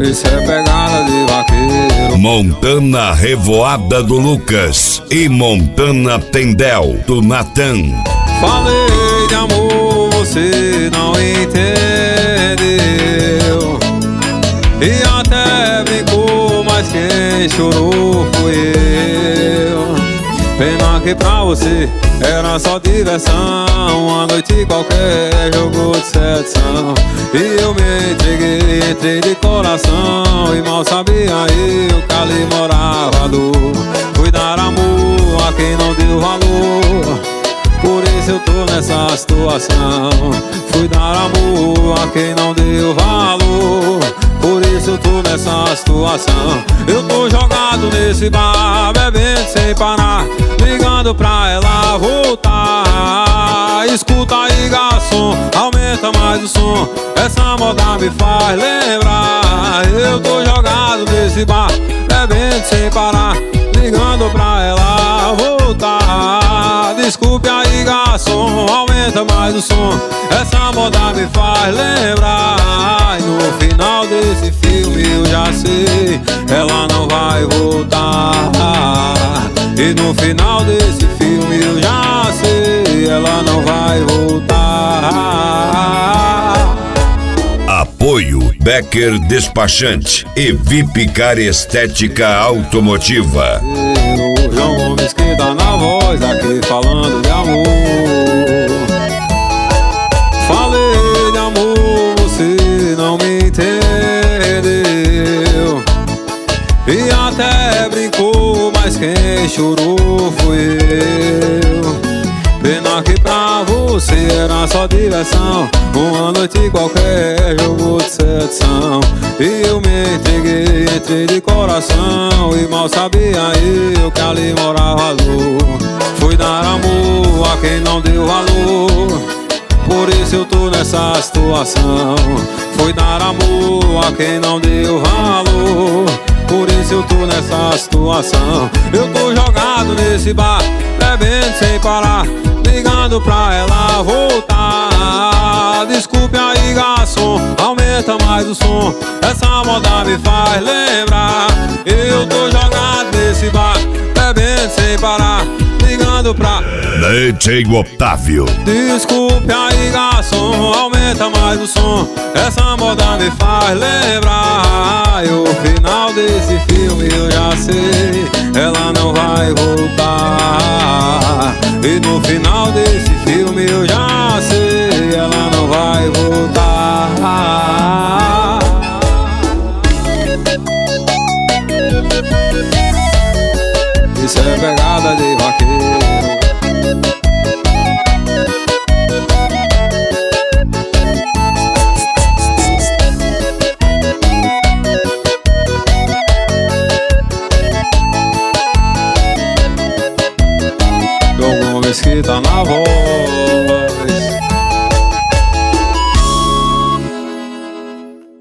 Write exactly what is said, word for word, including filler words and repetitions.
Isso é pegada de vaqueiro. Montana Revoada do Lucas e Montana Tendel do Natan. Falei de amor, você não entendeu. E até brincou, mas quem chorou foi eu. Pena que pra você era só diversão, uma noite qualquer, jogo de sedução. E eu me entreguei, entrei de coração, e mal sabia eu que ali morava dor. Fui dar amor a quem não deu valor, por isso eu tô nessa situação. Fui dar amor a quem não deu valor, por isso eu tô nessa situação. Eu tô jogado nesse bar, bebendo sem parar, ligando pra ela voltar. Escuta aí, garçom, aumenta mais o som, essa moda me faz lembrar. Eu tô jogado nesse bar, bebendo sem parar, ligando pra ela voltar. Desculpe aí, garçom, aumenta mais o som, essa moda me faz lembrar. E no final desse filme eu já sei, ela não vai voltar. E no final desse filme eu já sei, ela não vai voltar. Apoio Becker Despachante e Vipcar Estética Automotiva. O João Gomes que tá na voz aqui falando de amor. Falei de amor, você não me entendeu. E até brincou, mas quem chorou foi eu. Pena que pra você era só diversão, uma noite qualquer, jogo de sedução. E eu me entreguei, entrei de coração, e mal sabia eu que ali morava dor. Fui dar amor a quem não deu valor, por isso eu tô nessa situação. Fui dar amor a quem não deu valor, por isso eu tô nessa situação. Eu tô jogado nesse bar, bebendo sem parar, ligando pra ela voltar. Desculpe aí, garçom, aumenta mais o som, essa moda me faz lembrar. Eu tô jogado nesse bar, bebendo sem parar, ligando pra D J Otávio. Desculpe aí, garçom, aumenta mais o som, essa moda me faz lembrar. E o final desse filme eu já sei, ela não vai voltar. E no final desse filme eu já sei, ela não vai voltar. Isso é pegada de vaqueiro. João Gomes que tá na voz.